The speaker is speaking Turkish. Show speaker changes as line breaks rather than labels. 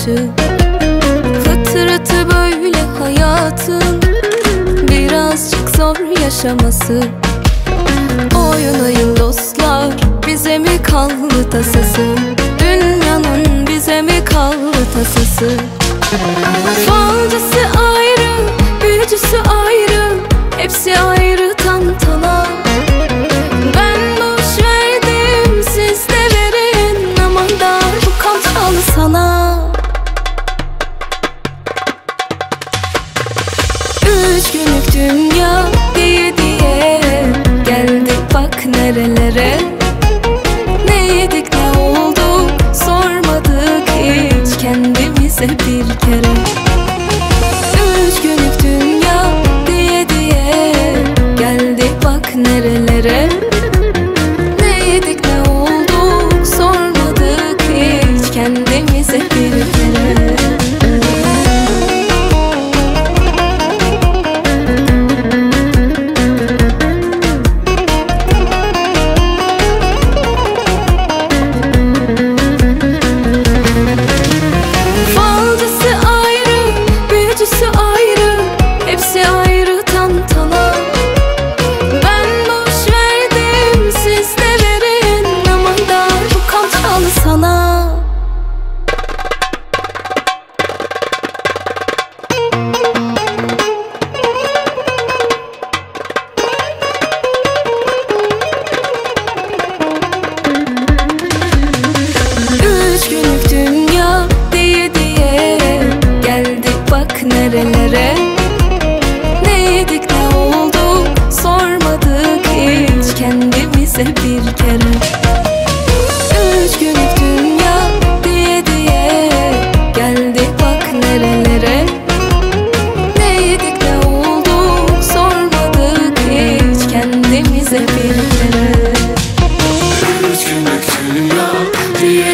karşı. Fıtratı böyle hayatın, birazcık zor yaşaması. Oynayın dostlar, bize mi kaldı tasası? Dünyanın bize mi kaldı tasası? Falcısı ayrı, büyücüsü ayrı, hepsi ayrı tantana. Ben boş verdim, siz de verin, aman da bu kantal sana. 3 günlük dünya diye diye geldik bak nerelere. Ne yedik ne oldu sormadık hiç kendimize bir kere. 3 günlük dünya diye diye geldik bak nerelere. Ne yedik ne oldu sormadık hiç kendimize bir kere. Nerelere, ne yedik ne oldu sormadık hiç kendimize bir kere. 3 günlük dünya diye diye geldik bak nerelere. Ne yedik ne oldu sormadık hiç kendimize bir kere.
3 günlük dünya diye